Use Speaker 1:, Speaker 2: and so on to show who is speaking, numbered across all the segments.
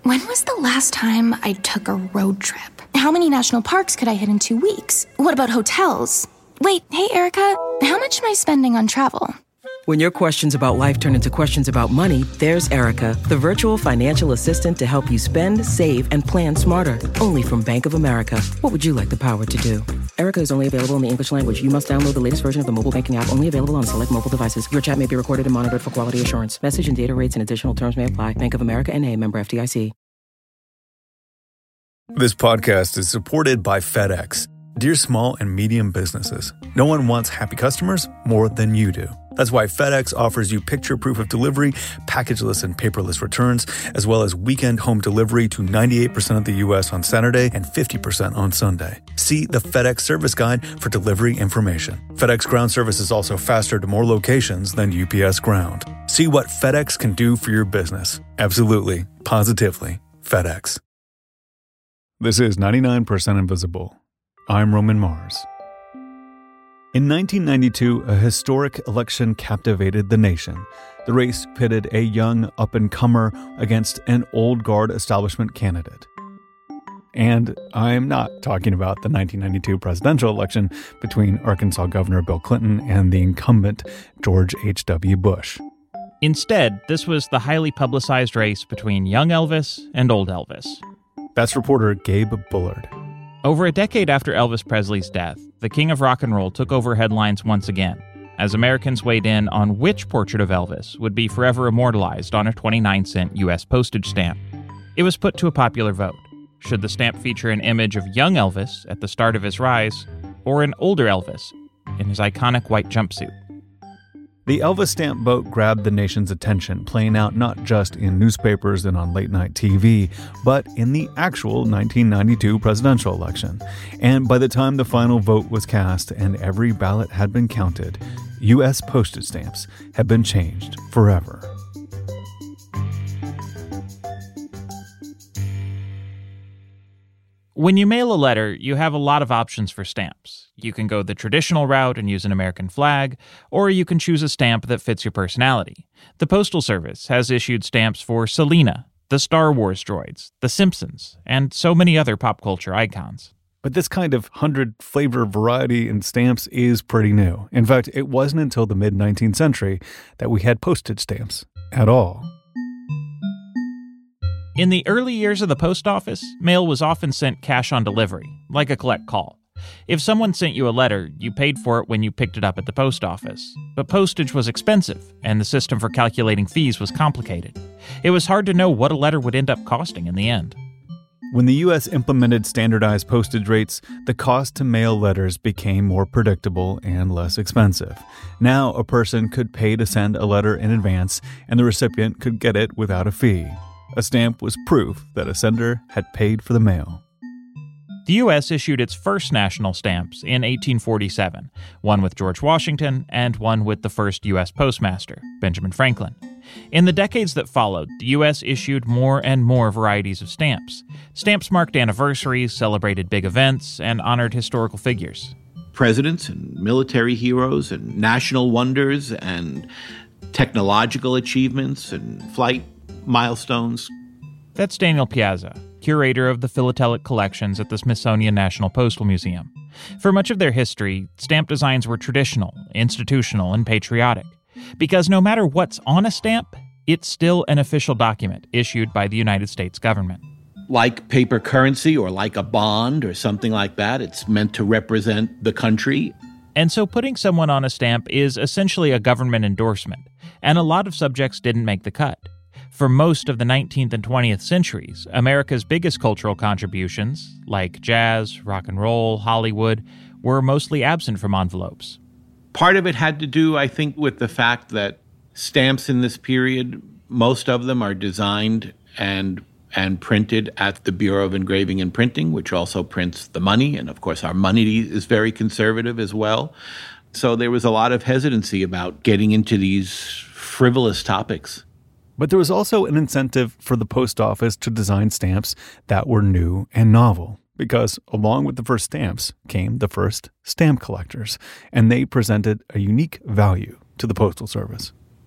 Speaker 1: When was the last time I took a road trip? How many national parks could I hit in 2 weeks? What about hotels? Wait, hey, Erica, how much am I spending on travel?
Speaker 2: When your questions about life turn into questions about money, there's Erica, the virtual financial assistant to help you spend, save, and plan smarter. Only from Bank of America. What would you like the power to do? Erica is only available in the English language. You must download the latest version of the mobile banking app, only available on select mobile devices. Your chat may be recorded and monitored for quality assurance. Message and data rates and additional terms may apply. Bank of America N.A., member FDIC.
Speaker 3: This podcast is supported by FedEx. Dear small and medium businesses, no one wants happy customers more than you do. That's why FedEx offers you picture proof of delivery, packageless and paperless returns, as well as weekend home delivery to 98% of the U.S. on Saturday and 50% on Sunday. See the FedEx service guide for delivery information. FedEx Ground service is also faster to more locations than UPS Ground. See what FedEx can do for your business. Absolutely, positively, FedEx. This is 99% Invisible. I'm Roman Mars. In 1992, a historic election captivated the nation. The race pitted a young up-and-comer against an old-guard establishment candidate. And I'm not talking about the 1992 presidential election between Arkansas Governor Bill Clinton and the incumbent George H.W. Bush.
Speaker 4: Instead, this was the highly publicized race between young Elvis and old Elvis.
Speaker 3: That's reporter Gabe Bullard.
Speaker 4: Over a decade after Elvis Presley's death, the king of rock and roll took over headlines once again, as Americans weighed in on which portrait of Elvis would be forever immortalized on a 29-cent U.S. postage stamp. It was put to a popular vote. Should the stamp feature an image of young Elvis at the start of his rise, or an older Elvis in his iconic white jumpsuit?
Speaker 3: The Elvis stamp vote grabbed the nation's attention, playing out not just in newspapers and on late-night TV, but in the actual 1992 presidential election. And by the time the final vote was cast and every ballot had been counted, U.S. postage stamps had been changed forever.
Speaker 4: When you mail a letter, you have a lot of options for stamps. You can go the traditional route and use an American flag, or you can choose a stamp that fits your personality. The Postal Service has issued stamps for Selena, the Star Wars droids, The Simpsons, and so many other pop culture icons.
Speaker 3: But this kind of 100-flavor variety in stamps is pretty new. In fact, it wasn't until the mid-19th century that we had postage stamps at all.
Speaker 4: In the early years of the post office, mail was often sent cash on delivery, like a collect call. If someone sent you a letter, you paid for it when you picked it up at the post office. But postage was expensive, and the system for calculating fees was complicated. It was hard to know what a letter would end up costing in the end.
Speaker 3: When the U.S. implemented standardized postage rates, the cost to mail letters became more predictable and less expensive. Now, a person could pay to send a letter in advance, and the recipient could get it without a fee. A stamp was proof that a sender had paid for the mail.
Speaker 4: The U.S. issued its first national stamps in 1847, one with George Washington and one with the first U.S. postmaster, Benjamin Franklin. In the decades that followed, the U.S. issued more and more varieties of stamps. Stamps marked anniversaries, celebrated big events, and honored historical figures.
Speaker 5: Presidents and military heroes and national wonders and technological achievements and flight milestones.
Speaker 4: That's Daniel Piazza, curator of the philatelic collections at the Smithsonian National Postal Museum. For much of their history, stamp designs were traditional, institutional, and patriotic. Because no matter what's on a stamp, it's still an official document issued by the United States government.
Speaker 5: Like paper currency or like a bond or something like that, it's meant to represent the country.
Speaker 4: And so putting someone on a stamp is essentially a government endorsement, and a lot of subjects didn't make the cut. For most of the 19th and 20th centuries, America's biggest cultural contributions, like jazz, rock and roll, Hollywood, were mostly absent from envelopes.
Speaker 5: Part of it had to do, I think, with the fact that stamps in this period, most of them are designed and printed at the Bureau of Engraving and Printing, which also prints the money. And of course, our money is very conservative as well. So there was a lot of hesitancy about getting into these frivolous topics.
Speaker 3: But there was also an incentive for the post office to design stamps that were new and novel, because along with the first stamps came the first stamp collectors, and they presented a unique value to the Postal Service.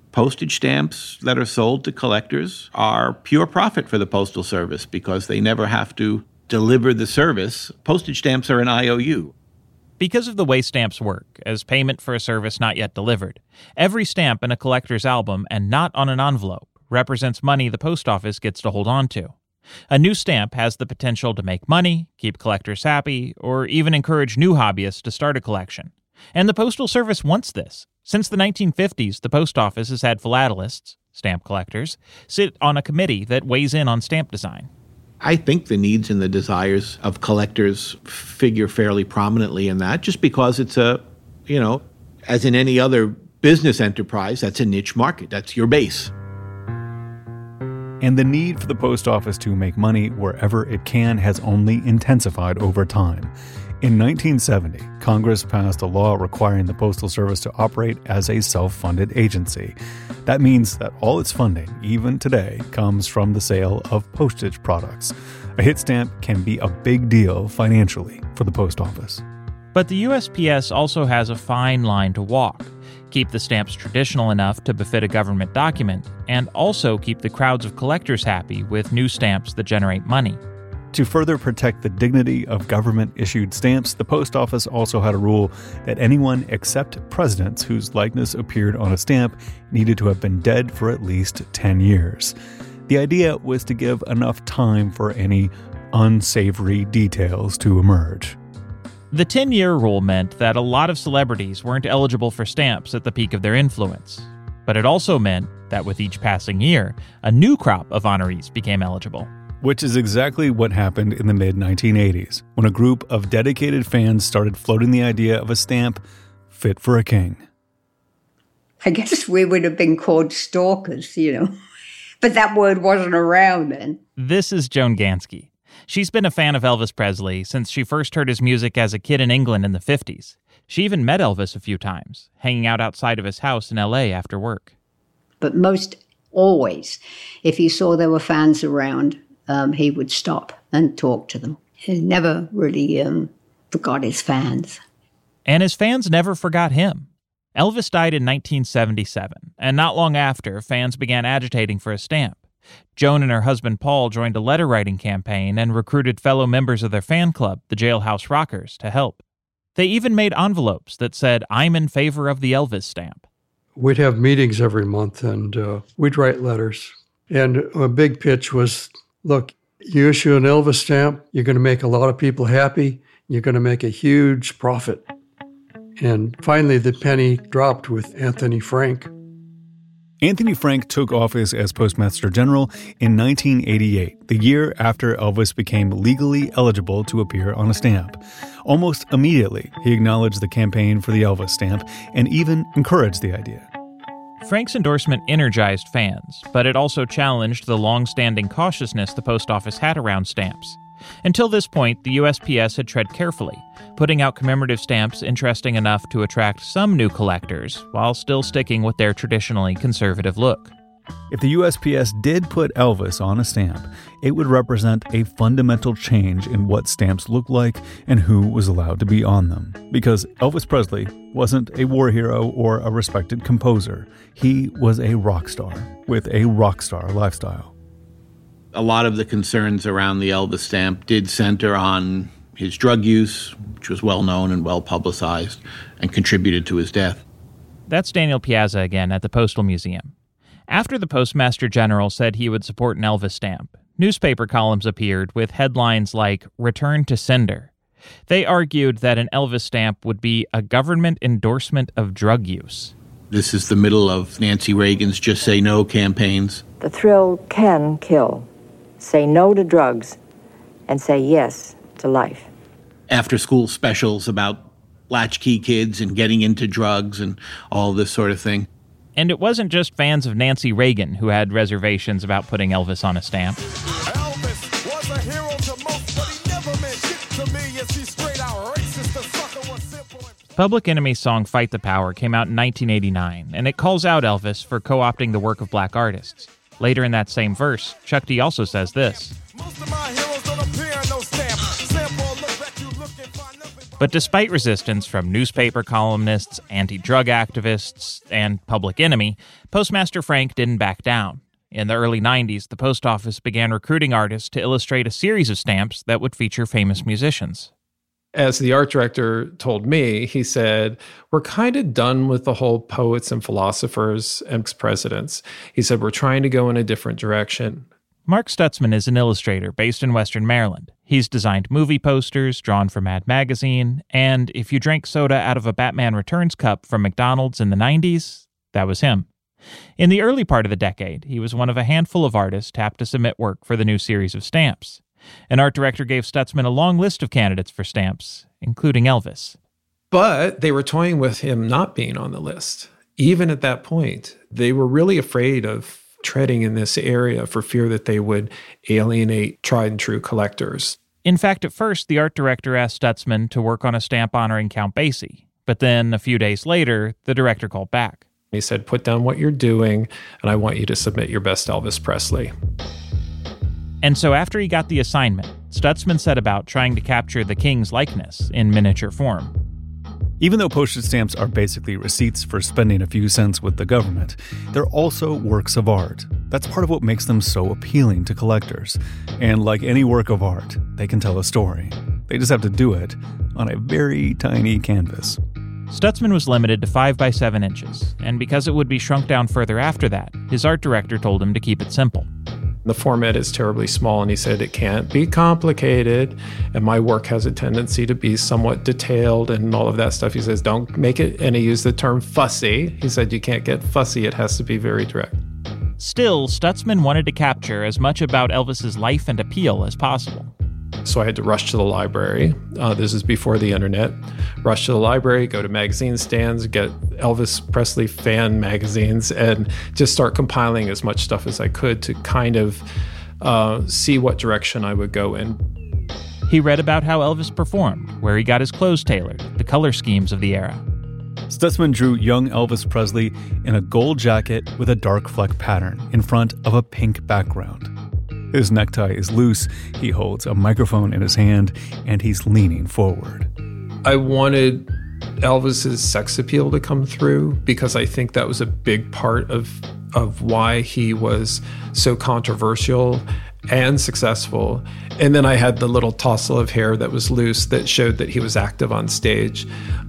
Speaker 5: Postage stamps that are sold to collectors are pure profit for the Postal Service because they never have to deliver the service. Postage stamps are an IOU.
Speaker 4: Because of the way stamps work, as payment for a service not yet delivered, every stamp in a collector's album and not on an envelope represents money the post office gets to hold on to. A new stamp has the potential to make money, keep collectors happy, or even encourage new hobbyists to start a collection. And the Postal Service wants this. Since the 1950s, the post office has had philatelists, stamp collectors, sit on a committee that weighs in on stamp design.
Speaker 5: I think the needs and the desires of collectors figure fairly prominently in that, just because it's as in any other business enterprise, that's a niche market. That's your base.
Speaker 3: And the need for the post office to make money wherever it can has only intensified over time. In 1970, Congress passed a law requiring the Postal Service to operate as a self-funded agency. That means that all its funding, even today, comes from the sale of postage products. A hit stamp can be a big deal financially for the post office.
Speaker 4: But the USPS also has a fine line to walk. Keep the stamps traditional enough to befit a government document, and also keep the crowds of collectors happy with new stamps that generate money.
Speaker 3: To further protect the dignity of government-issued stamps, the post office also had a rule that anyone except presidents whose likeness appeared on a stamp needed to have been dead for at least 10 years. The idea was to give enough time for any unsavory details to emerge.
Speaker 4: The 10-year rule meant that a lot of celebrities weren't eligible for stamps at the peak of their influence. But it also meant that with each passing year, a new crop of honorees became eligible.
Speaker 3: Which is exactly what happened in the mid-1980s, when a group of dedicated fans started floating the idea of a stamp fit for a king.
Speaker 6: I guess we would have been called stalkers, but that word wasn't around then.
Speaker 4: This is Joan Gansky. She's been a fan of Elvis Presley since she first heard his music as a kid in England in the 50s. She even met Elvis a few times, hanging out outside of his house in L.A. after work.
Speaker 6: But most always, if he saw there were fans around, he would stop and talk to them. He never really forgot his fans.
Speaker 4: And his fans never forgot him. Elvis died in 1977, and not long after, fans began agitating for a stamp. Joan and her husband Paul joined a letter-writing campaign and recruited fellow members of their fan club, the Jailhouse Rockers, to help. They even made envelopes that said, "I'm in favor of the Elvis stamp."
Speaker 7: We'd have meetings every month, and we'd write letters. And a big pitch was, look, you issue an Elvis stamp, you're going to make a lot of people happy, you're going to make a huge profit. And finally, the penny dropped with Anthony Frank.
Speaker 3: Anthony Frank took office as Postmaster General in 1988, the year after Elvis became legally eligible to appear on a stamp. Almost immediately, he acknowledged the campaign for the Elvis stamp and even encouraged the idea.
Speaker 4: Frank's endorsement energized fans, but it also challenged the long-standing cautiousness the post office had around stamps. Until this point, the USPS had tread carefully, putting out commemorative stamps interesting enough to attract some new collectors, while still sticking with their traditionally conservative look.
Speaker 3: If the USPS did put Elvis on a stamp, it would represent a fundamental change in what stamps looked like and who was allowed to be on them. Because Elvis Presley wasn't a war hero or a respected composer. He was a rock star with a rock star lifestyle.
Speaker 5: A lot of the concerns around the Elvis stamp did center on his drug use, which was well known and well publicized, and contributed to his death.
Speaker 4: That's Daniel Piazza again at the Postal Museum. After the Postmaster General said he would support an Elvis stamp, newspaper columns appeared with headlines like "Return to Sender." They argued that an Elvis stamp would be a government endorsement of drug use.
Speaker 5: This is the middle of Nancy Reagan's Just Say No campaigns.
Speaker 8: The thrill can kill. Say no to drugs and say yes to life.
Speaker 5: After-school specials about latchkey kids and getting into drugs and all this sort of thing.
Speaker 4: And it wasn't just fans of Nancy Reagan who had reservations about putting Elvis on a stamp.
Speaker 9: Elvis was a hero to most, but he never meant shit to me. Is he straight out racist? The sucker was simple.
Speaker 4: Public Enemy's song Fight the Power came out in 1989, and it calls out Elvis for co-opting the work of black artists. Later in that same verse, Chuck D also says this.
Speaker 9: Most of my heroes don't appear in no stamp. Sample, look back, you looking for nothing but
Speaker 4: But despite resistance from newspaper columnists, anti-drug activists, and Public Enemy, Postmaster Frank didn't back down. In the early 90s, the post office began recruiting artists to illustrate a series of stamps that would feature famous musicians.
Speaker 10: As the art director told me, he said, we're kind of done with the whole poets and philosophers and presidents. He said, we're trying to go in a different direction.
Speaker 4: Mark Stutzman is an illustrator based in Western Maryland. He's designed movie posters drawn from Mad Magazine, and if you drank soda out of a Batman Returns cup from McDonald's in the 90s, that was him. In the early part of the decade, he was one of a handful of artists tapped to submit work for the new series of stamps. An art director gave Stutzman a long list of candidates for stamps, including Elvis.
Speaker 10: But they were toying with him not being on the list. Even at that point, they were really afraid of treading in this area for fear that they would alienate tried and true collectors.
Speaker 4: In fact, at first, the art director asked Stutzman to work on a stamp honoring Count Basie. But then, a few days later, the director called back.
Speaker 10: He said, put down what you're doing, and I want you to submit your best Elvis Presley.
Speaker 4: And so after he got the assignment, Stutzman set about trying to capture the king's likeness in miniature form.
Speaker 3: Even though postage stamps are basically receipts for spending a few cents with the government, they're also works of art. That's part of what makes them so appealing to collectors. And like any work of art, they can tell a story. They just have to do it on a very tiny canvas.
Speaker 4: Stutzman was limited to 5 by 7 inches, and because it would be shrunk down further after that, his art director told him to keep it simple.
Speaker 10: The format is terribly small, and he said it can't be complicated, and my work has a tendency to be somewhat detailed and all of that stuff. He says, don't make it, and he used the term fussy. He said, you can't get fussy, it has to be very direct.
Speaker 4: Still, Stutzman wanted to capture as much about Elvis's life and appeal as possible.
Speaker 10: So I had to rush to the library. This is before the internet. Rush to the library, go to magazine stands, get Elvis Presley fan magazines, and just start compiling as much stuff as I could to kind of see what direction I would go in.
Speaker 4: He read about how Elvis performed, where he got his clothes tailored, the color schemes of the era.
Speaker 3: Stutzman drew young Elvis Presley in a gold jacket with a dark fleck pattern in front of a pink background. His necktie is loose, he holds a microphone in his hand, and he's leaning forward.
Speaker 10: I wanted Elvis's sex appeal to come through because I think that was a big part of why he was so controversial and successful. And then I had the little tousle of hair that was loose that showed that he was active on stage.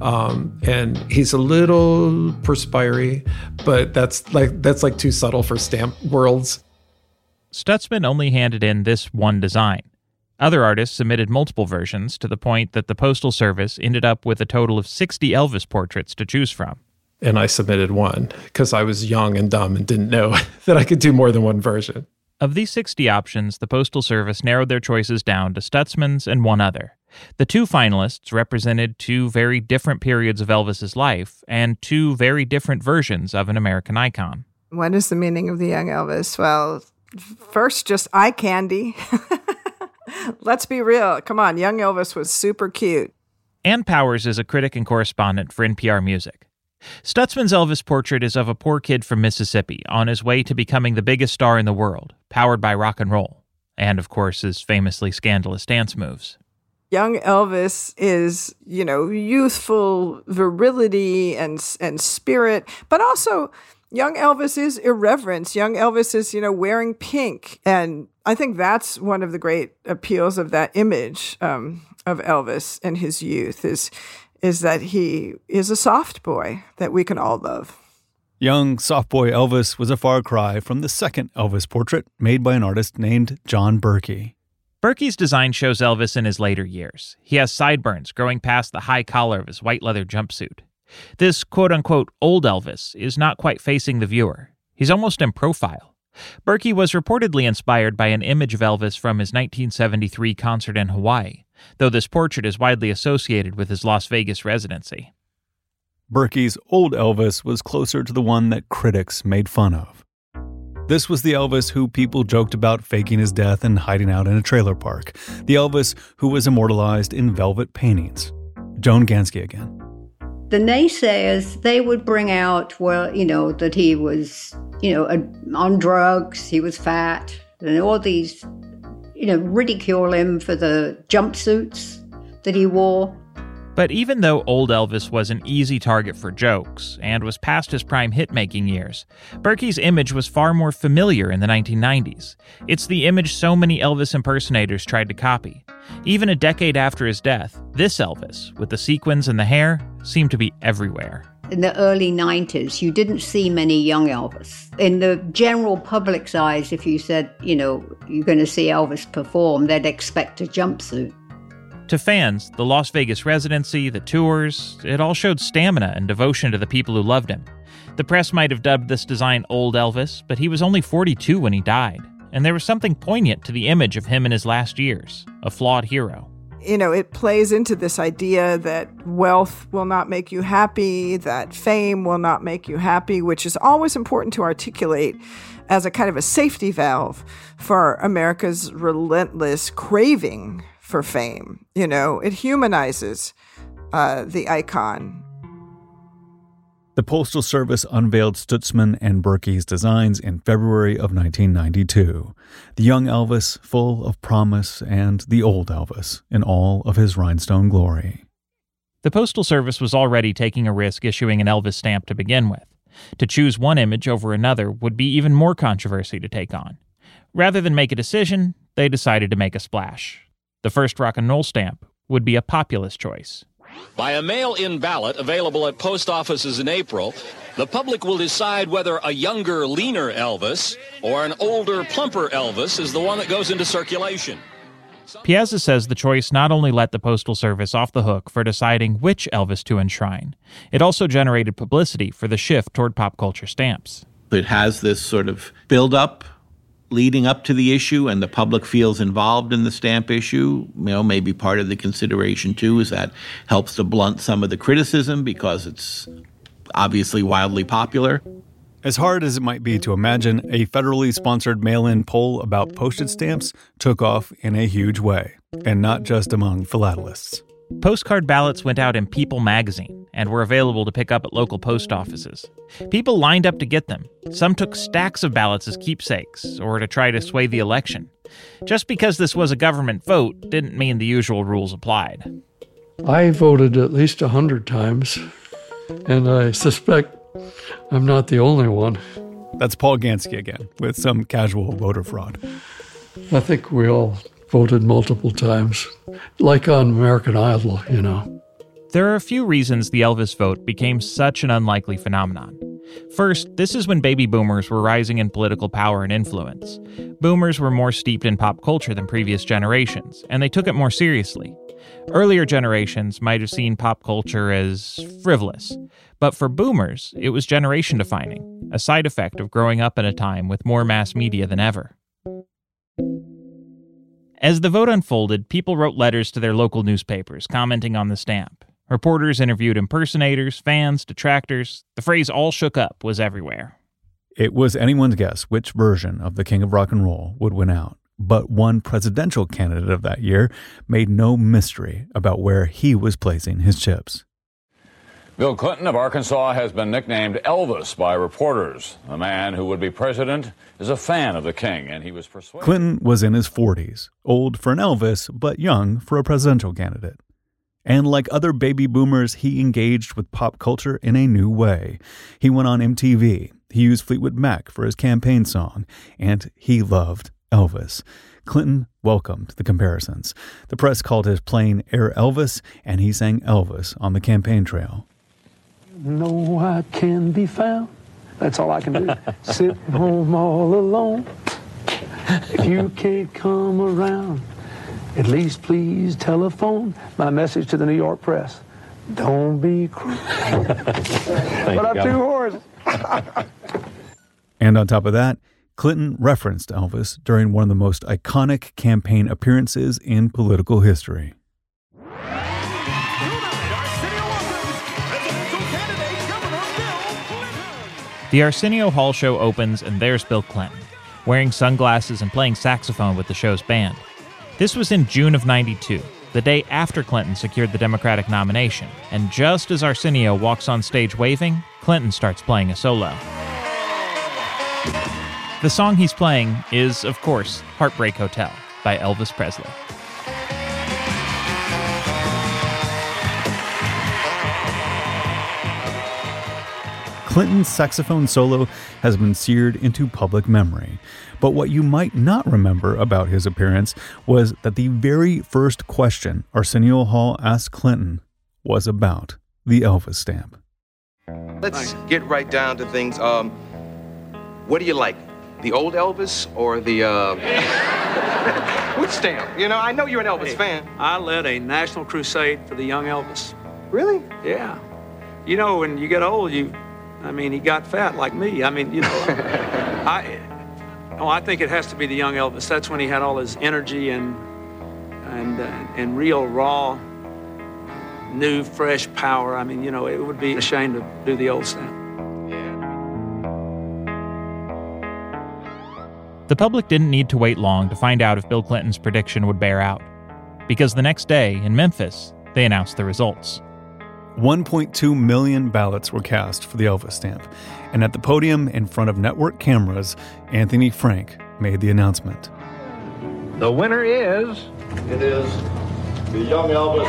Speaker 10: And he's a little perspiry, but that's like too subtle for stamp worlds.
Speaker 4: Stutzman only handed in this one design. Other artists submitted multiple versions to the point that the Postal Service ended up with a total of 60 Elvis portraits to choose from.
Speaker 10: And I submitted one because I was young and dumb and didn't know that I could do more than one version.
Speaker 4: Of these 60 options, the Postal Service narrowed their choices down to Stutzman's and one other. The two finalists represented two very different periods of Elvis's life and two very different versions of an American icon.
Speaker 11: What is the meaning of the young Elvis? Well, first, just eye candy. Let's be real. Come on, young Elvis was super cute.
Speaker 4: Ann Powers is a critic and correspondent for NPR Music. Stutzman's Elvis portrait is of a poor kid from Mississippi on his way to becoming the biggest star in the world, powered by rock and roll, and, of course, his famously scandalous dance moves.
Speaker 11: Young Elvis is, youthful virility and spirit, but also young Elvis is irreverence. Young Elvis is, wearing pink. And I think that's one of the great appeals of that image of Elvis and his youth is that he is a soft boy that we can all love.
Speaker 3: Young, soft boy Elvis was a far cry from the second Elvis portrait made by an artist named John Berkey.
Speaker 4: Berkey's design shows Elvis in his later years. He has sideburns growing past the high collar of his white leather jumpsuit. This quote-unquote old Elvis is not quite facing the viewer. He's almost in profile. Berkey was reportedly inspired by an image of Elvis from his 1973 concert in Hawaii, though this portrait is widely associated with his Las Vegas residency.
Speaker 3: Berkey's old Elvis was closer to the one that critics made fun of. This was the Elvis who people joked about faking his death and hiding out in a trailer park. The Elvis who was immortalized in velvet paintings. Joan Gansky again.
Speaker 6: The naysayers, they would bring out, that he was, on drugs, he was fat, and all these, ridicule him for the jumpsuits that he wore.
Speaker 4: But even though old Elvis was an easy target for jokes and was past his prime hit-making years, Berkey's image was far more familiar in the 1990s. It's the image so many Elvis impersonators tried to copy. Even a decade after his death, this Elvis, with the sequins and the hair, seemed to be everywhere.
Speaker 6: In the early 90s, you didn't see many young Elvis. In the general public's eyes, if you said, you're going to see Elvis perform, they'd expect a jumpsuit.
Speaker 4: To fans, the Las Vegas residency, the tours, it all showed stamina and devotion to the people who loved him. The press might have dubbed this design Old Elvis, but he was only 42 when he died, and there was something poignant to the image of him in his last years, a flawed hero.
Speaker 11: It plays into this idea that wealth will not make you happy, that fame will not make you happy, which is always important to articulate as a kind of a safety valve for America's relentless craving for fame. It humanizes the icon.
Speaker 3: The Postal Service unveiled Stutzman and Berkey's designs in February of 1992. The young Elvis, full of promise, and the old Elvis, in all of his rhinestone glory.
Speaker 4: The Postal Service was already taking a risk issuing an Elvis stamp to begin with. To choose one image over another would be even more controversy to take on. Rather than make a decision, they decided to make a splash. The first rock and roll stamp would be a populist choice.
Speaker 12: By a mail-in ballot available at post offices in April, the public will decide whether a younger, leaner Elvis or an older, plumper Elvis is the one that goes into circulation.
Speaker 4: Piazza says the choice not only let the Postal Service off the hook for deciding which Elvis to enshrine, it also generated publicity for the shift toward pop culture stamps.
Speaker 5: It has this sort of build-up leading up to the issue, and the public feels involved in the stamp issue. Maybe part of the consideration, too, is that helps to blunt some of the criticism because it's obviously wildly popular.
Speaker 3: As hard as it might be to imagine, a federally sponsored mail-in poll about postage stamps took off in a huge way, and not just among philatelists.
Speaker 4: Postcard ballots went out in People magazine and were available to pick up at local post offices. People lined up to get them. Some took stacks of ballots as keepsakes or to try to sway the election. Just because this was a government vote didn't mean the usual rules applied.
Speaker 7: I voted at least 100 times, and I suspect I'm not the only one.
Speaker 3: That's Paul Gansky again, with some casual voter fraud.
Speaker 7: I think we all voted multiple times, like on American Idol,
Speaker 4: There are a few reasons the Elvis vote became such an unlikely phenomenon. First, this is when baby boomers were rising in political power and influence. Boomers were more steeped in pop culture than previous generations, and they took it more seriously. Earlier generations might have seen pop culture as frivolous, but for boomers, it was generation-defining, a side effect of growing up in a time with more mass media than ever. As the vote unfolded, people wrote letters to their local newspapers commenting on the stamp. Reporters interviewed impersonators, fans, detractors. The phrase "all shook up" was everywhere.
Speaker 3: It was anyone's guess which version of the King of Rock and Roll would win out, but one presidential candidate of that year made no mystery about where he was placing his chips.
Speaker 13: Bill Clinton of Arkansas has been nicknamed Elvis by reporters. The man who would be president is a fan of the king, and he was persuaded.
Speaker 3: Clinton was in his 40s, old for an Elvis, but young for a presidential candidate. And like other baby boomers, he engaged with pop culture in a new way. He went on MTV, he used Fleetwood Mac for his campaign song, and he loved Elvis. Clinton welcomed the comparisons. The press called his playing Air Elvis, and he sang Elvis on the campaign trail.
Speaker 14: No, I can be found. That's all I can do. Sitting home all alone. If you can't come around, at least please telephone. My message to the New York press. Don't be cruel. But I'm too hoarse.
Speaker 3: And on top of that, Clinton referenced Elvis during one of the most iconic campaign appearances in political history.
Speaker 4: The Arsenio Hall show opens, and there's Bill Clinton, wearing sunglasses and playing saxophone with the show's band. This was in June of '92, the day after Clinton secured the Democratic nomination, and just as Arsenio walks on stage waving, Clinton starts playing a solo. The song he's playing is, of course, Heartbreak Hotel by Elvis Presley.
Speaker 3: Clinton's saxophone solo has been seared into public memory. But what you might not remember about his appearance was that the very first question Arsenio Hall asked Clinton was about the Elvis stamp.
Speaker 15: Let's get right down to things. What do you like? The old Elvis or the, which stamp? You know, I know you're an Elvis fan.
Speaker 16: I led a national crusade for the young Elvis.
Speaker 15: Really?
Speaker 16: Yeah. You know, when you get old, he got fat like me. I mean, you know, I think it has to be the young Elvis. That's when he had all his energy and real raw, new, fresh power. I mean, you know, it would be a shame to do the old stamp.
Speaker 4: The public didn't need to wait long to find out if Bill Clinton's prediction would bear out, because the next day in Memphis, they announced the results.
Speaker 3: 1.2 million ballots were cast for the Elvis stamp, and at the podium in front of network cameras, Anthony Frank made the announcement.
Speaker 17: The winner is...
Speaker 18: It is the Young Elvis.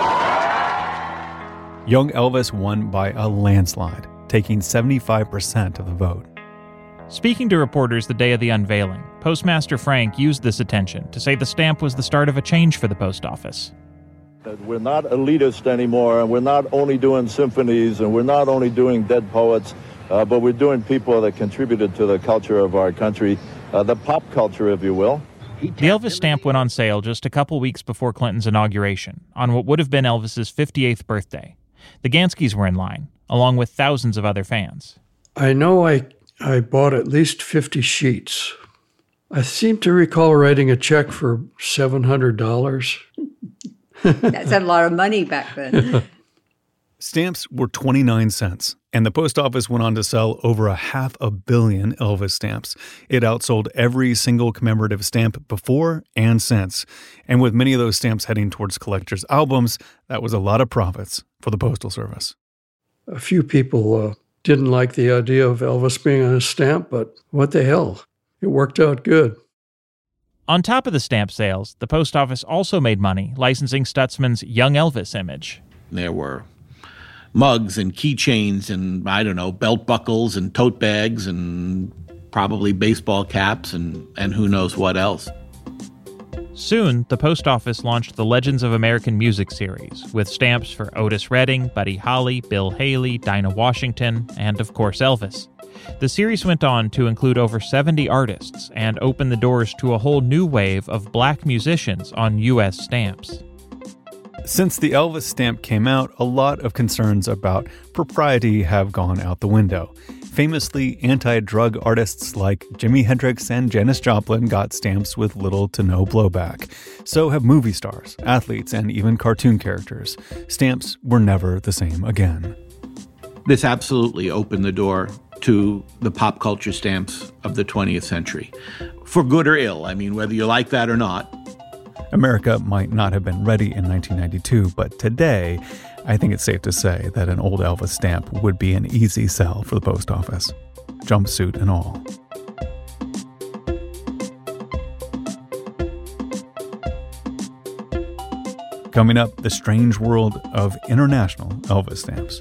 Speaker 3: Young Elvis won by a landslide, taking 75% of the vote.
Speaker 4: Speaking to reporters the day of the unveiling, Postmaster Frank used this attention to say the stamp was the start of a change for the post office.
Speaker 18: We're not elitist anymore, and we're not only doing symphonies, and we're not only doing dead poets, but we're doing people that contributed to the culture of our country, the pop culture, if you will.
Speaker 4: The Elvis stamp went on sale just a couple weeks before Clinton's inauguration, on what would have been Elvis's 58th birthday. The Ganskys were in line, along with thousands of other fans.
Speaker 7: I know I bought at least 50 sheets. I seem to recall writing a check for $700.
Speaker 6: That's a lot of money back then.
Speaker 3: Stamps were 29 cents, and the post office went on to sell over 500 million Elvis stamps. It outsold every single commemorative stamp before and since. And with many of those stamps heading towards collectors' albums, that was a lot of profits for the Postal Service.
Speaker 7: A few people didn't like the idea of Elvis being on a stamp, but what the hell? It worked out good.
Speaker 4: On top of the stamp sales, the post office also made money licensing Stutzman's Young Elvis image.
Speaker 5: There were mugs and keychains and, I don't know, belt buckles and tote bags and probably baseball caps and who knows what else.
Speaker 4: Soon, the post office launched the Legends of American Music series, with stamps for Otis Redding, Buddy Holly, Bill Haley, Dinah Washington, and of course Elvis. The series went on to include over 70 artists and opened the doors to a whole new wave of black musicians on U.S. stamps.
Speaker 3: Since the Elvis stamp came out, a lot of concerns about propriety have gone out the window. Famously, anti-drug artists like Jimi Hendrix and Janis Joplin got stamps with little to no blowback. So have movie stars, athletes, and even cartoon characters. Stamps were never the same again.
Speaker 5: This absolutely opened the door to the pop culture stamps of the 20th century. For good or ill, I mean, whether you like that or not.
Speaker 3: America might not have been ready in 1992, but today, I think it's safe to say that an old Elvis stamp would be an easy sell for the post office, jumpsuit and all. Coming up, the strange world of international Elvis stamps.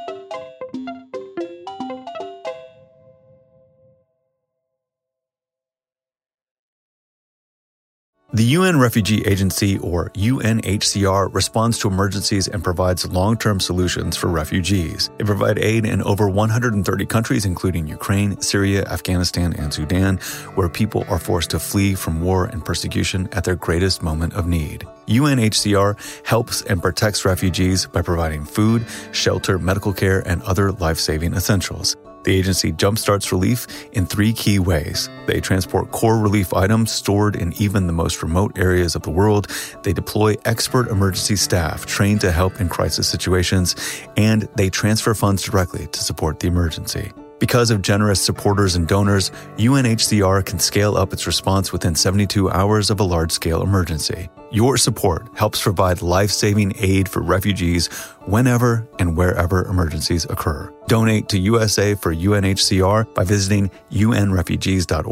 Speaker 3: The UN Refugee Agency, or UNHCR, responds to emergencies and provides long-term solutions for refugees. They provide aid in over 130 countries, including Ukraine, Syria, Afghanistan, and Sudan, where people are forced to flee from war and persecution at their greatest moment of need. UNHCR helps and protects refugees by providing food, shelter, medical care, and other life-saving essentials. The agency jumpstarts relief in 3 key ways. They transport core relief items stored in even the most remote areas of the world. They deploy expert emergency staff trained to help in crisis situations. And they transfer funds directly to support the emergency. Because of generous supporters and donors, UNHCR can scale up its response within 72 hours of a large-scale emergency. Your support helps provide life-saving aid for refugees whenever and wherever emergencies occur. Donate to USA for UNHCR by visiting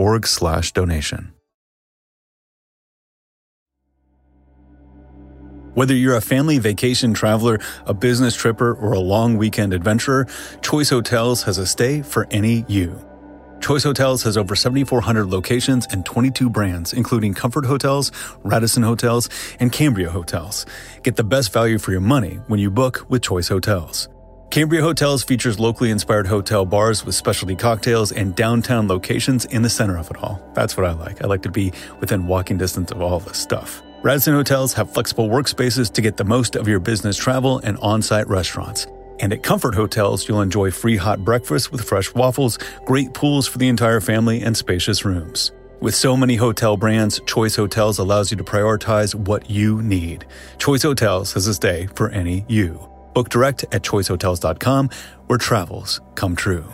Speaker 3: unrefugees.org/donation. Whether you're a family vacation traveler, a business tripper, or a long weekend adventurer, Choice Hotels has a stay for any you. Choice Hotels has over 7,400 locations and 22 brands, including Comfort Hotels, Radisson Hotels, and Cambria Hotels. Get the best value for your money when you book with Choice Hotels. Cambria Hotels features locally inspired hotel bars with specialty cocktails and downtown locations in the center of it all. That's what I like. I like to be within walking distance of all this stuff. Radisson Hotels have flexible workspaces to get the most of your business travel and on-site restaurants. And at Comfort Hotels, you'll enjoy free hot breakfast with fresh waffles, great pools for the entire family, and spacious rooms. With so many hotel brands, Choice Hotels allows you to prioritize what you need. Choice Hotels has a stay for any you. Book direct at choicehotels.com, where travels come true.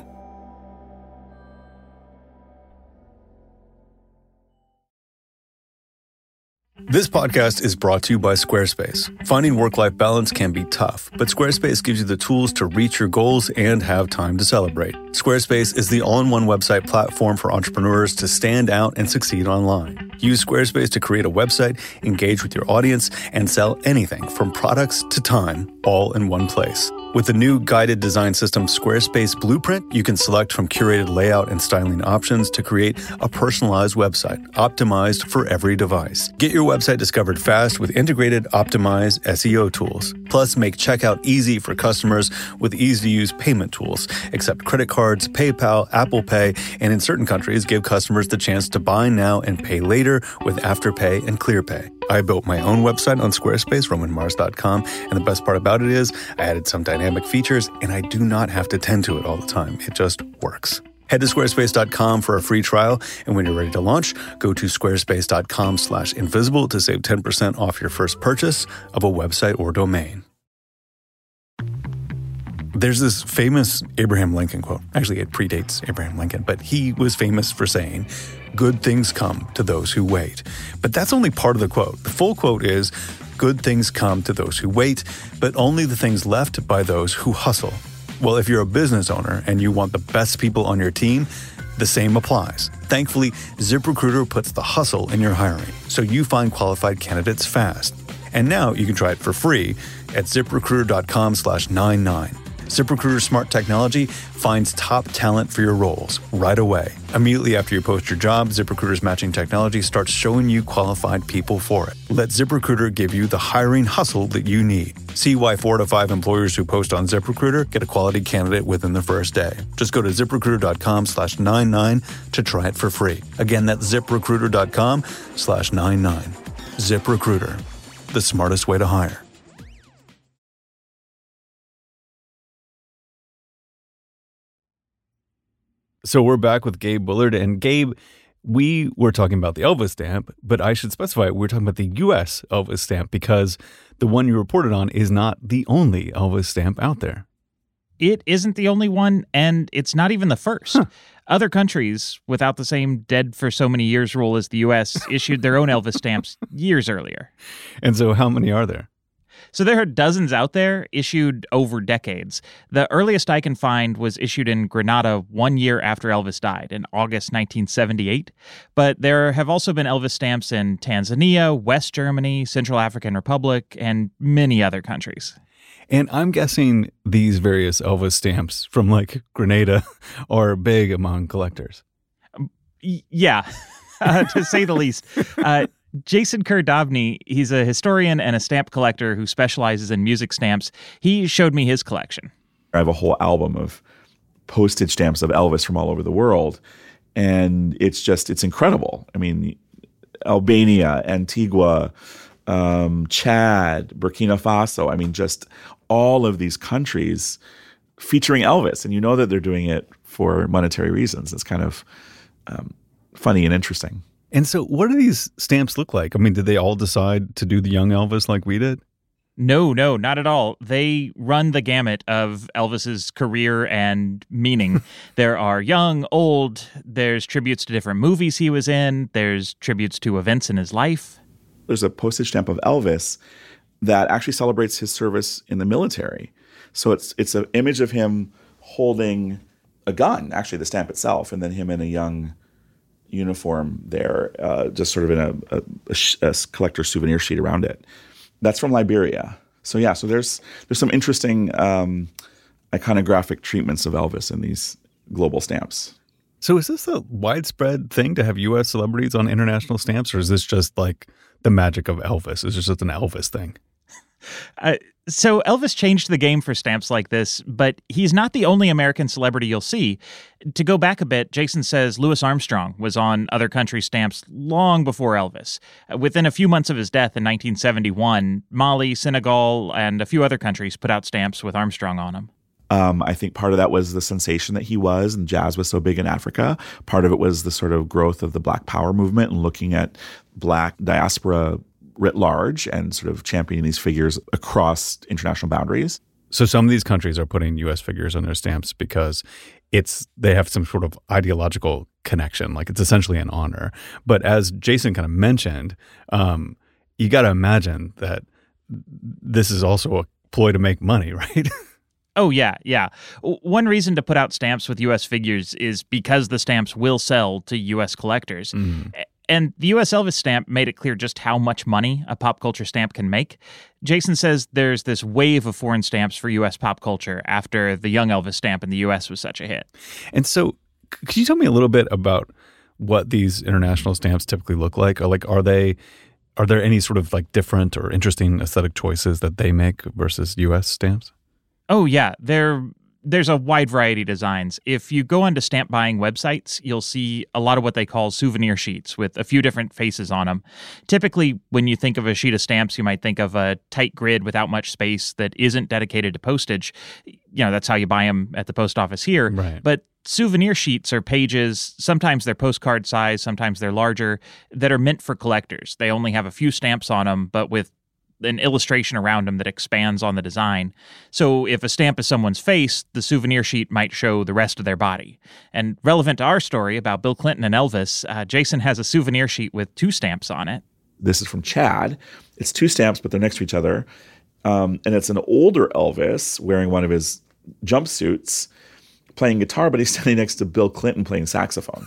Speaker 3: This podcast is brought to you by Squarespace. Finding work-life balance can be tough, but Squarespace gives you the tools to reach your goals and have time to celebrate. Squarespace is the all-in-one website platform for entrepreneurs to stand out and succeed online. Use Squarespace to create a website, engage with your audience, and sell anything from products to time, all in one place. With the new guided design system Squarespace Blueprint, you can select from curated layout and styling options to create a personalized website, optimized for every device. Get your website discovered fast with integrated, optimized SEO tools. Plus, make checkout easy for customers with easy-to-use payment tools. Accept credit cards, PayPal, Apple Pay, and in certain countries, give customers the chance to buy now and pay later with Afterpay and ClearPay. I built my own website on Squarespace, RomanMars.com, and the best part about it is I added some dynamic features, and I do not have to tend to it all the time. It just works. Head to squarespace.com for a free trial, and when you're ready to launch, go to squarespace.com/invisible to save 10% off your first purchase of a website or domain. There's this famous Abraham Lincoln quote. Actually, it predates Abraham Lincoln, but he was famous for saying, "Good things come to those who wait." But that's only part of the quote. The full quote is, "Good things come to those who wait, but only the things left by those who hustle." Well, if you're a business owner and you want the best people on your team, the same applies. Thankfully, ZipRecruiter puts the hustle in your hiring, so you find qualified candidates fast. And now you can try it for free at ZipRecruiter.com/99. ZipRecruiter's smart technology finds top talent for your roles right away. Immediately after you post your job, ZipRecruiter's matching technology starts showing you qualified people for it. Let ZipRecruiter give you the hiring hustle that you need. See why 4 to 5 employers who post on ZipRecruiter get a quality candidate within the first day. Just go to ZipRecruiter.com/99 to try it for free. Again, that's ZipRecruiter.com/99. ZipRecruiter, the smartest way to hire. So we're back with Gabe Bullard. And Gabe, we were talking about the Elvis stamp, but I should specify we're talking about the U.S. Elvis stamp because the one you reported on is not the only Elvis stamp out there.
Speaker 4: It isn't the only one, and it's not even the first. Other countries, without the same dead for so many years rule as the U.S., issued their own Elvis stamps years earlier.
Speaker 3: And so how many are there?
Speaker 4: So there are dozens out there issued over decades. The earliest I can find was issued in Grenada 1 year after Elvis died, in August 1978. But there have also been Elvis stamps in Tanzania, West Germany, Central African Republic, and many other countries.
Speaker 3: And I'm guessing these various Elvis stamps from like Grenada are big among collectors.
Speaker 4: Yeah, to say the least. Jason Kerdavny, he's a historian and a stamp collector who specializes in music stamps. He showed me his collection.
Speaker 19: I have a whole album of postage stamps of Elvis from all over the world. And it's incredible. I mean, Albania, Antigua, Chad, Burkina Faso. I mean, just all of these countries featuring Elvis. And you know that they're doing it for monetary reasons. It's kind of funny and interesting.
Speaker 3: And so what do these stamps look like? I mean, did they all decide to do the young Elvis like we did?
Speaker 4: No, not at all. They run the gamut of Elvis's career and meaning. There are young, old, there's tributes to different movies he was in, there's tributes to events in his life.
Speaker 19: There's a postage stamp of Elvis that actually celebrates his service in the military. So it's an image of him holding a gun, actually the stamp itself, and then him in a young uniform there, just sort of in a collector's souvenir sheet around it. That's from Liberia. So there's some interesting iconographic treatments of Elvis in these global stamps.
Speaker 3: So is this a widespread thing to have U.S. celebrities on international stamps, or is this just like the magic of Elvis? Is this just an Elvis thing?
Speaker 4: So Elvis changed the game for stamps like this, but he's not the only American celebrity you'll see. To go back a bit, Jason says Louis Armstrong was on other countries' stamps long before Elvis. Within a few months of his death in 1971, Mali, Senegal, and a few other countries put out stamps with Armstrong on them.
Speaker 19: I think part of that was the sensation that he was, and jazz was so big in Africa. Part of it was the sort of growth of the Black Power movement and looking at Black diaspora writ large and sort of championing these figures across international boundaries.
Speaker 3: So some of these countries are putting U.S. figures on their stamps because they have some sort of ideological connection, like it's essentially an honor. But as Jason kind of mentioned, you got to imagine that this is also a ploy to make money, right?
Speaker 4: Oh, yeah. One reason to put out stamps with U.S. figures is because the stamps will sell to U.S. collectors. And the U.S. Elvis stamp made it clear just how much money a pop culture stamp can make. Jason says there's this wave of foreign stamps for U.S. pop culture after the Young Elvis stamp in the U.S. was such a hit.
Speaker 3: And so could you tell me a little bit about what these international stamps typically look like? Or like, are there any sort of like different or interesting aesthetic choices that they make versus U.S. stamps?
Speaker 4: Oh, yeah. There's a wide variety of designs. If you go onto stamp buying websites, you'll see a lot of what they call souvenir sheets with a few different faces on them. Typically, when you think of a sheet of stamps, you might think of a tight grid without much space that isn't dedicated to postage. That's how you buy them at the post office here.
Speaker 3: Right.
Speaker 4: But souvenir sheets are pages, sometimes they're postcard size, sometimes they're larger, that are meant for collectors. They only have a few stamps on them, but with an illustration around them that expands on the design. So if a stamp is someone's face, the souvenir sheet might show the rest of their body. And relevant to our story about Bill Clinton and Elvis, Jason has a souvenir sheet with 2 stamps on it.
Speaker 19: This is from Chad. It's 2 stamps, but they're next to each other. And it's an older Elvis wearing one of his jumpsuits, playing guitar, but he's standing next to Bill Clinton playing saxophone.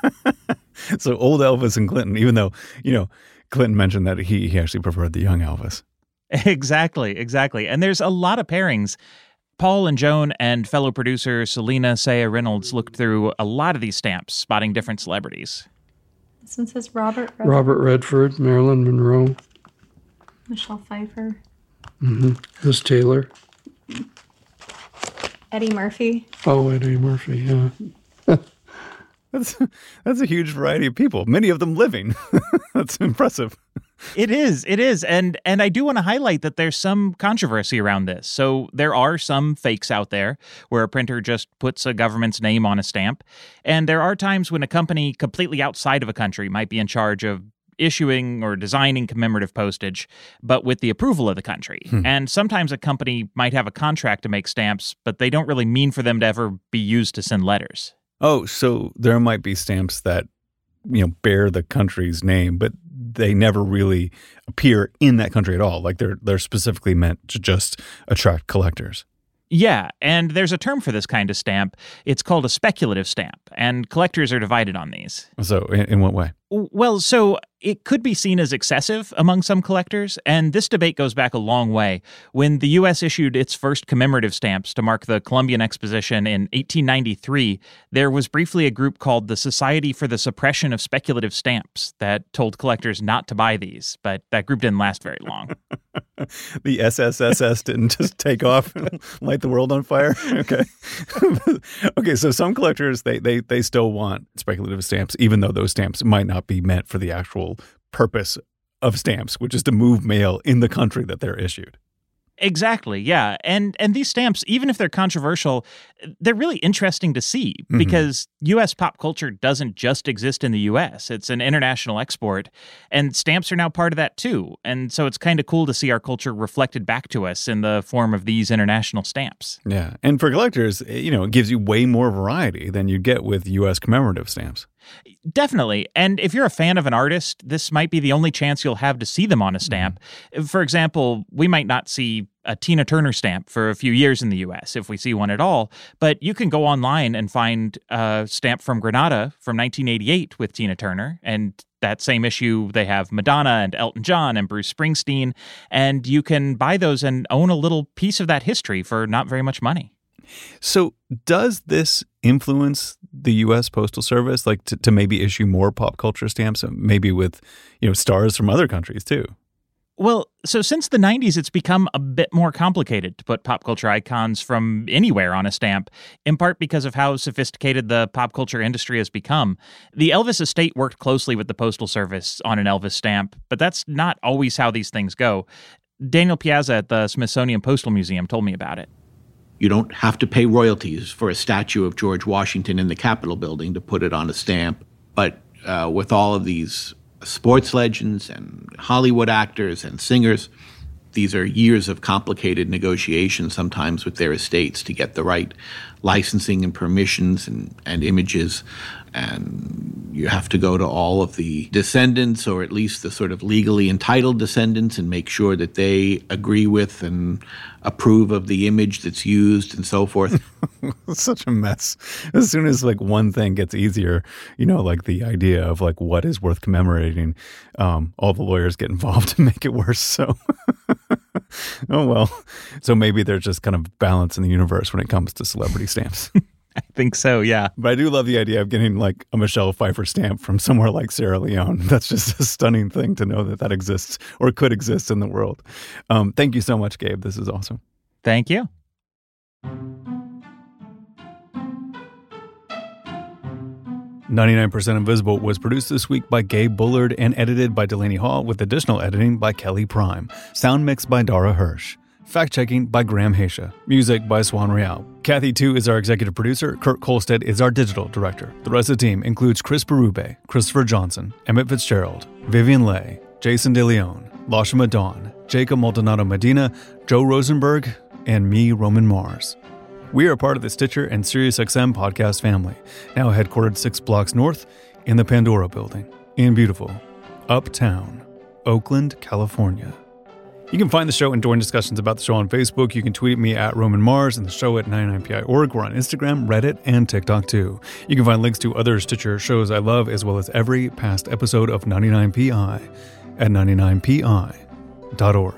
Speaker 3: So old Elvis and Clinton, even though, Clinton mentioned that he actually preferred the young Elvis.
Speaker 4: Exactly. And there's a lot of pairings. Paul and Joan and fellow producer Selena Saya Reynolds looked through a lot of these stamps, spotting different celebrities.
Speaker 20: This one says Robert Redford.
Speaker 7: Robert Redford, Marilyn Monroe.
Speaker 20: Michelle Pfeiffer.
Speaker 7: Liz Taylor.
Speaker 20: Eddie Murphy.
Speaker 7: Oh, Eddie Murphy, yeah.
Speaker 3: That's a huge variety of people, many of them living. That's impressive.
Speaker 4: It is. And I do want to highlight that there's some controversy around this. So there are some fakes out there where a printer just puts a government's name on a stamp. And there are times when a company completely outside of a country might be in charge of issuing or designing commemorative postage, but with the approval of the country. And sometimes a company might have a contract to make stamps, but they don't really mean for them to ever be used to send letters.
Speaker 3: Oh, so there might be stamps that, bear the country's name, but they never really appear in that country at all. Like they're specifically meant to just attract collectors.
Speaker 4: Yeah, and there's a term for this kind of stamp. It's called a speculative stamp, and collectors are divided on these.
Speaker 3: So in what way?
Speaker 4: Well, so it could be seen as excessive among some collectors, and this debate goes back a long way. When the U.S. issued its first commemorative stamps to mark the Columbian Exposition in 1893, there was briefly a group called the Society for the Suppression of Speculative Stamps that told collectors not to buy these, but that group didn't last very long.
Speaker 3: The SSSS didn't just take off and light the world on fire? Okay. Okay, so some collectors, they still want speculative stamps, even though those stamps might not be meant for the actual purpose of stamps, which is to move mail in the country that they're issued.
Speaker 4: Exactly, yeah. And these stamps, even if they're controversial, they're really interesting to see because U.S. pop culture doesn't just exist in the U.S. It's an international export, and stamps are now part of that too. And so it's kind of cool to see our culture reflected back to us in the form of these international stamps.
Speaker 3: Yeah, and for collectors, it gives you way more variety than you get with U.S. commemorative stamps.
Speaker 4: Definitely. And if you're a fan of an artist, this might be the only chance you'll have to see them on a stamp. For example, we might not see a Tina Turner stamp for a few years in the U.S., if we see one at all, but you can go online and find a stamp from Granada from 1988 with Tina Turner, and That same issue, they have Madonna and Elton John and Bruce Springsteen, and you can buy those and own a little piece of that history for not very much money.
Speaker 3: So does this influence the U.S. Postal Service, like to maybe issue more pop culture stamps, maybe with, stars from other countries too?
Speaker 4: Well, so since the 90s, it's become a bit more complicated to put pop culture icons from anywhere on a stamp, in part because of how sophisticated the pop culture industry has become. The Elvis estate worked closely with the Postal Service on an Elvis stamp, but that's not always how these things go. Daniel Piazza at the Smithsonian Postal Museum told me about it.
Speaker 5: You don't have to pay royalties for a statue of George Washington in the Capitol building to put it on a stamp, but with all of these sports legends and Hollywood actors and singers, these are years of complicated negotiations sometimes with their estates to get the right licensing and permissions and images. And you have to go to all of the descendants, or at least the sort of legally entitled descendants, and make sure that they agree with and approve of the image that's used and so forth.
Speaker 3: It's such a mess. As soon as one thing gets easier, like the idea of what is worth commemorating, all the lawyers get involved to make it worse. So, oh well. So maybe there's just kind of balance in the universe when it comes to celebrity stamps.
Speaker 4: I think so, yeah.
Speaker 3: But I do love the idea of getting a Michelle Pfeiffer stamp from somewhere like Sierra Leone. That's just a stunning thing to know that exists or could exist in the world. Thank you so much, Gabe. This is awesome.
Speaker 4: Thank you.
Speaker 3: 99% Invisible was produced this week by Gabe Bullard and edited by Delaney Hall, with additional editing by Kelly Prime. Sound mixed by Dara Hirsch. Fact-checking by Graham Haisha. Music by Swan Real. Kathy Tu is our executive producer. Kurt Kolstead is our digital director. The rest of the team includes Chris Berube, Christopher Johnson, Emmett Fitzgerald, Vivian Leigh, Jason DeLeon, Lashima Dawn, Jacob Maldonado Medina, Joe Rosenberg, and me, Roman Mars. We are part of the Stitcher and SiriusXM podcast family, now headquartered 6 blocks north in the Pandora Building in beautiful Uptown, Oakland, California. You can find the show and join discussions about the show on Facebook. You can tweet at me at Roman Mars and the show at 99pi.org. We're on Instagram, Reddit, and TikTok too. You can find links to other Stitcher shows I love, as well as every past episode of 99pi at 99pi.org.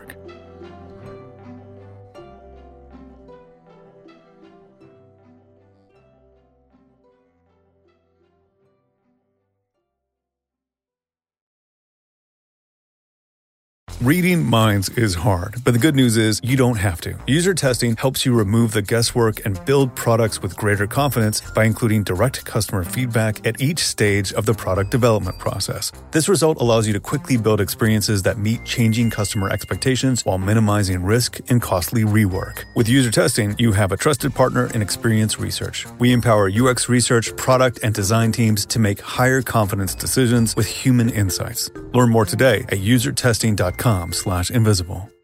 Speaker 3: Reading minds is hard, but the good news is you don't have to. User testing helps you remove the guesswork and build products with greater confidence by including direct customer feedback at each stage of the product development process. This result allows you to quickly build experiences that meet changing customer expectations while minimizing risk and costly rework. With user testing, you have a trusted partner in Experience Research. We empower UX research, product, and design teams to make higher confidence decisions with human insights. Learn more today at usertesting.com/invisible.